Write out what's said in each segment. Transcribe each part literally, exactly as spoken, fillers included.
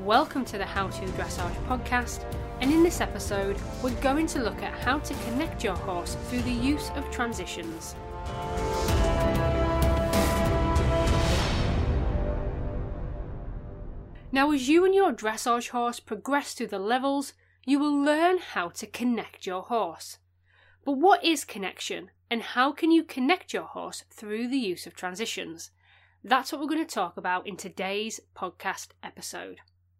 Welcome to the How To Dressage podcast, and in this episode we're going to look at how to connect your horse through the use of transitions. Now, as you and your dressage horse progress through the levels, you will learn how to connect your horse. But what is connection, and how can you connect your horse through the use of transitions? That's what we're going to talk about in today's podcast episode.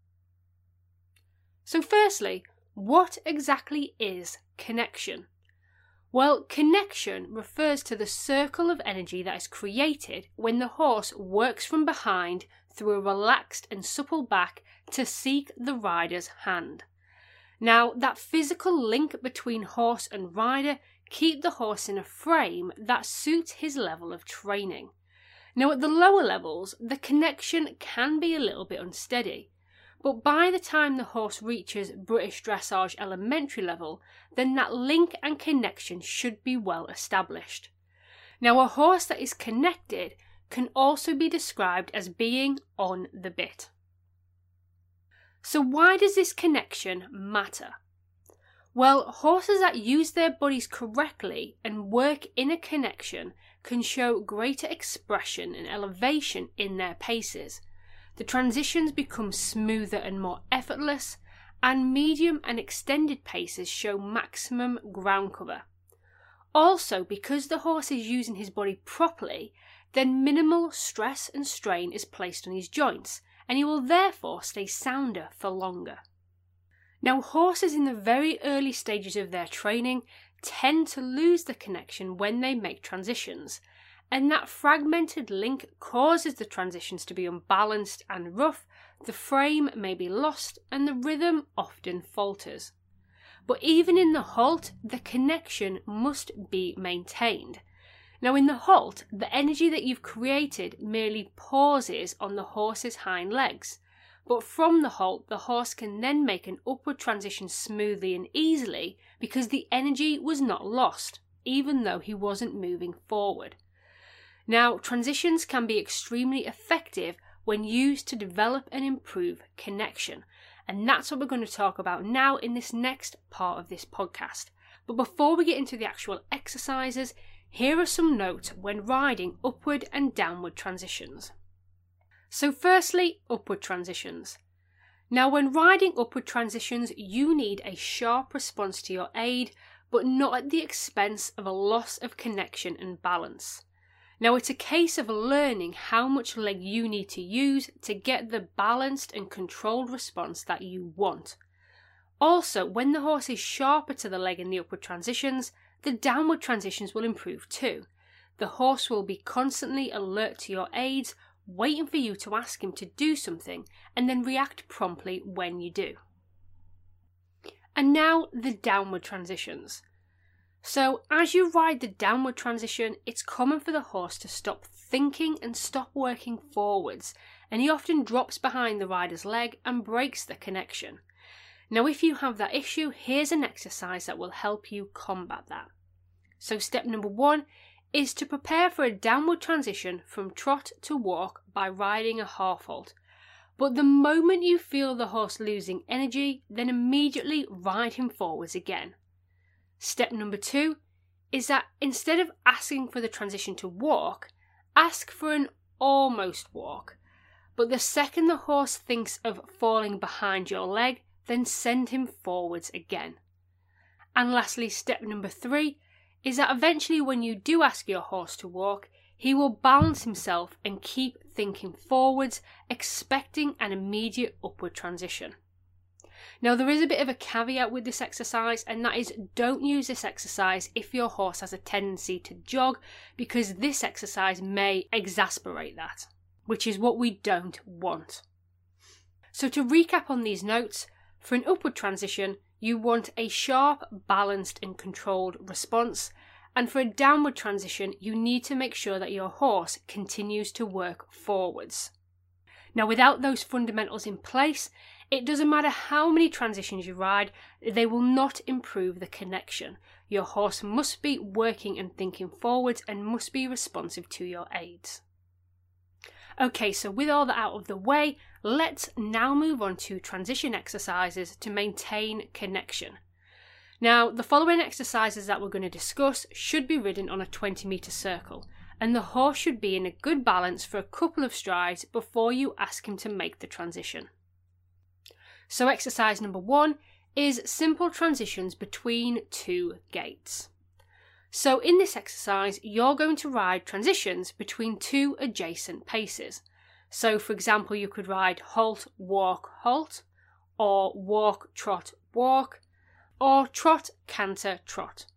So firstly, what exactly is connection? Well, connection refers to the circle of energy that is created when the horse works from behind through a relaxed and supple back to seek the rider's hand. Now, that physical link between horse and rider keeps the horse in a frame that suits his level of training. Now, at the lower levels, the connection can be a little bit unsteady. But by the time the horse reaches British Dressage elementary level, then that link and connection should be well established. Now, a horse that is connected can also be described as being on the bit. So why does this connection matter? Well, horses that use their bodies correctly and work in a connection can show greater expression and elevation in their paces. The transitions become smoother and more effortless, and medium and extended paces show maximum ground cover. Also, because the horse is using his body properly, then minimal stress and strain is placed on his joints, and he will therefore stay sounder for longer. Now, horses in the very early stages of their training tend to lose the connection when they make transitions, and that fragmented link causes the transitions to be unbalanced and rough, the frame may be lost, and the rhythm often falters. But even in the halt, the connection must be maintained. Now, in the halt, the energy that you've created merely pauses on the horse's hind legs, but from the halt, the horse can then make an upward transition smoothly and easily because the energy was not lost, even though he wasn't moving forward. Now, transitions can be extremely effective when used to develop and improve connection, and that's what we're going to talk about now in this next part of this podcast. But before we get into the actual exercises, here are some notes when riding upward and downward transitions. So firstly, upward transitions. Now, when riding upward transitions, you need a sharp response to your aid, but not at the expense of a loss of connection and balance. Now, it's a case of learning how much leg you need to use to get the balanced and controlled response that you want. Also, when the horse is sharper to the leg in the upward transitions, the downward transitions will improve too. The horse will be constantly alert to your aids, waiting for you to ask him to do something, and then react promptly when you do. And now, the downward transitions. So, as you ride the downward transition, it's common for the horse to stop thinking and stop working forwards, and he often drops behind the rider's leg and breaks the connection. Now, if you have that issue, here's an exercise that will help you combat that. So, step number one is to prepare for a downward transition from trot to walk by riding a half halt. But the moment you feel the horse losing energy, then immediately ride him forwards again. Step number two is that instead of asking for the transition to walk, ask for an almost walk. But the second the horse thinks of falling behind your leg, then send him forwards again. And lastly, step number three is that eventually when you do ask your horse to walk, he will balance himself and keep thinking forwards, expecting an immediate upward transition. Now, there is a bit of a caveat with this exercise, and that is don't use this exercise if your horse has a tendency to jog, because this exercise may exasperate that, which is what we don't want. So to recap on these notes, for an upward transition, you want a sharp, balanced and controlled response, and for a downward transition, you need to make sure that your horse continues to work forwards. Now, without those fundamentals in place, it doesn't matter how many transitions you ride, they will not improve the connection. Your horse must be working and thinking forwards and must be responsive to your aids. Okay, so with all that out of the way, let's now move on to transition exercises to maintain connection. Now, the following exercises that we're going to discuss should be ridden on a twenty metre circle, and the horse should be in a good balance for a couple of strides before you ask him to make the transition. So exercise number one is simple transitions between two gaits. So in this exercise, you're going to ride transitions between two adjacent paces. So for example, you could ride halt, walk, halt, or walk, trot, walk, or trot, canter, trot.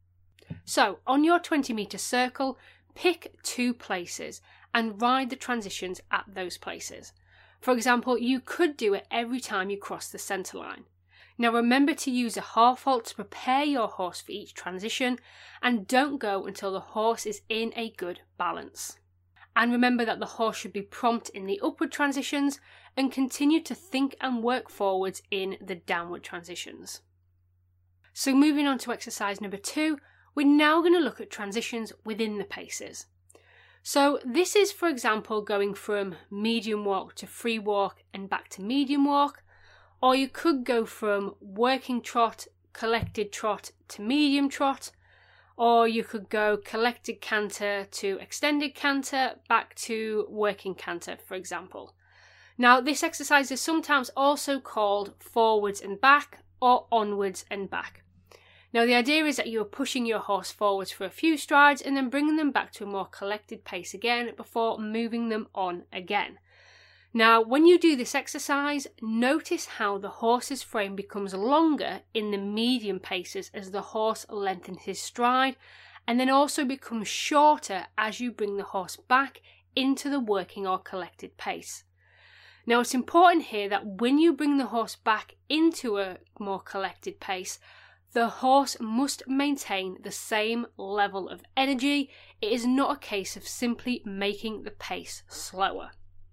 So on your twenty metre circle, pick two places and ride the transitions at those places. For example, you could do it every time you cross the centre line. Now remember to use a half halt to prepare your horse for each transition, and don't go until the horse is in a good balance. And remember that the horse should be prompt in the upward transitions and continue to think and work forwards in the downward transitions. So moving on to exercise number two, we're now going to look at transitions within the paces. So this is, for example, going from medium walk to free walk and back to medium walk, or you could go from working trot, collected trot to medium trot, or you could go collected canter to extended canter back to working canter, for example. Now this exercise is sometimes also called forwards and back or onwards and back. Now the idea is that you are pushing your horse forwards for a few strides and then bringing them back to a more collected pace again before moving them on again. Now when you do this exercise, notice how the horse's frame becomes longer in the medium paces as the horse lengthens his stride, and then also becomes shorter as you bring the horse back into the working or collected pace. Now it's important here that when you bring the horse back into a more collected pace, the horse must maintain the same level of energy. It is not a case of simply making the pace slower.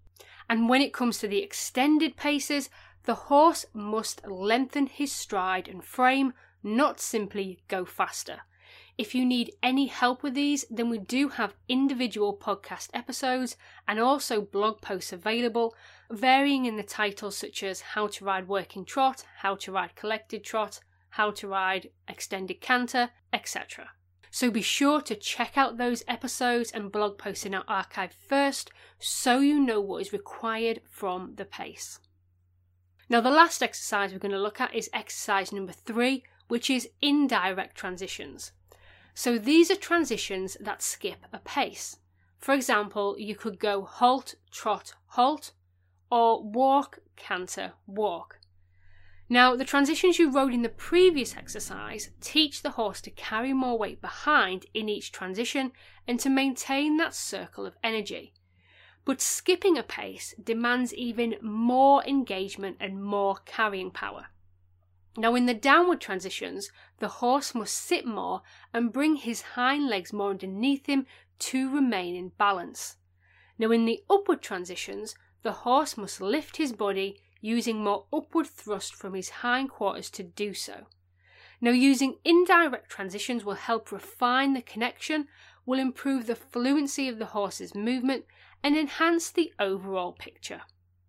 And when it comes to the extended paces, the horse must lengthen his stride and frame, not simply go faster. If you need any help with these, then we do have individual podcast episodes and also blog posts available, varying in the titles such as How to Ride Working Trot, How to Ride Collected Trot, How to Ride Extended Canter, et cetera. So be sure to check out those episodes and blog posts in our archive first, so you know what is required from the pace. Now the last exercise we're going to look at is exercise number three, which is indirect transitions. So these are transitions that skip a pace. For example, you could go halt, trot, halt, or walk, canter, walk. Now, the transitions you rode in the previous exercise teach the horse to carry more weight behind in each transition and to maintain that circle of energy. But skipping a pace demands even more engagement and more carrying power. Now, in the downward transitions, the horse must sit more and bring his hind legs more underneath him to remain in balance. Now, in the upward transitions, the horse must lift his body using more upward thrust from his hindquarters to do so. Now, using indirect transitions will help refine the connection, will improve the fluency of the horse's movement, and enhance the overall picture.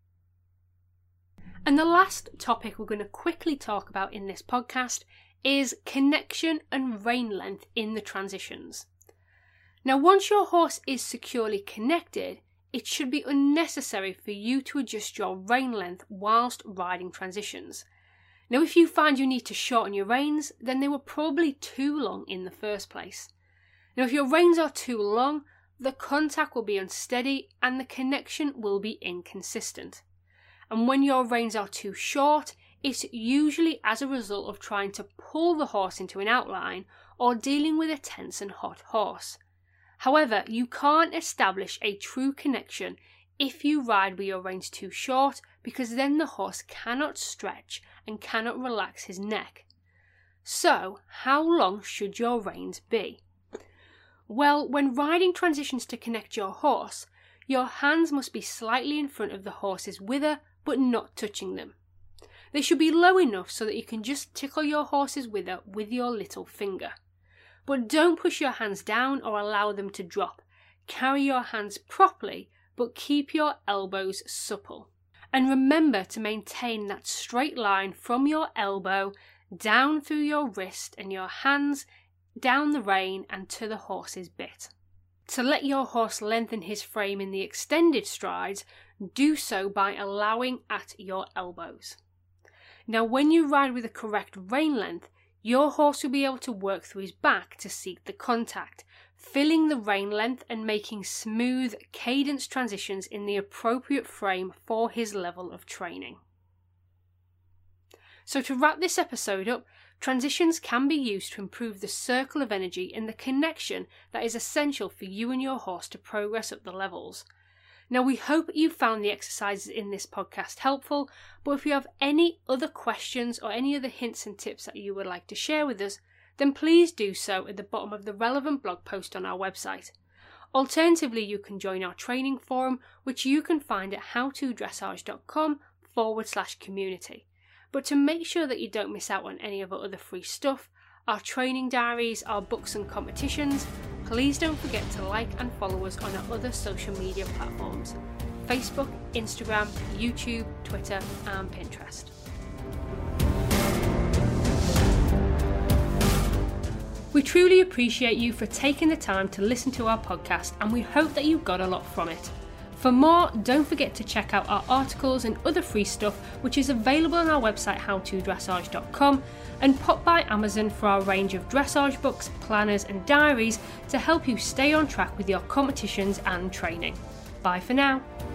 And the last topic we're going to quickly talk about in this podcast is connection and rein length in the transitions. Now, once your horse is securely connected, it should be unnecessary for you to adjust your rein length whilst riding transitions. Now, if you find you need to shorten your reins, then they were probably too long in the first place. Now, if your reins are too long, the contact will be unsteady and the connection will be inconsistent. And when your reins are too short, it's usually as a result of trying to pull the horse into an outline or dealing with a tense and hot horse. However, you can't establish a true connection if you ride with your reins too short, because then the horse cannot stretch and cannot relax his neck. So, how long should your reins be? Well, when riding transitions to connect your horse, your hands must be slightly in front of the horse's wither, but not touching them. They should be low enough so that you can just tickle your horse's wither with your little finger. But don't push your hands down or allow them to drop. Carry your hands properly, but keep your elbows supple. And remember to maintain that straight line from your elbow down through your wrist and your hands down the rein and to the horse's bit. To let your horse lengthen his frame in the extended strides, do so by allowing at your elbows. Now, when you ride with the correct rein length, your horse will be able to work through his back to seek the contact, filling the rein length and making smooth, cadenced transitions in the appropriate frame for his level of training. So to wrap this episode up, transitions can be used to improve the circle of energy and the connection that is essential for you and your horse to progress up the levels. Now, we hope you found the exercises in this podcast helpful, but if you have any other questions or any other hints and tips that you would like to share with us, then please do so at the bottom of the relevant blog post on our website. Alternatively, you can join our training forum, which you can find at howtodressage.com forward slash community. But to make sure that you don't miss out on any of our other free stuff, our training diaries, our books and competitions, please don't forget to like and follow us on our other social media platforms: Facebook, Instagram, YouTube, Twitter and Pinterest. We truly appreciate you for taking the time to listen to our podcast, and we hope that you got a lot from it. For more, don't forget to check out our articles and other free stuff, which is available on our website how to dressage dot com, and pop by Amazon for our range of dressage books, planners and diaries to help you stay on track with your competitions and training. Bye for now.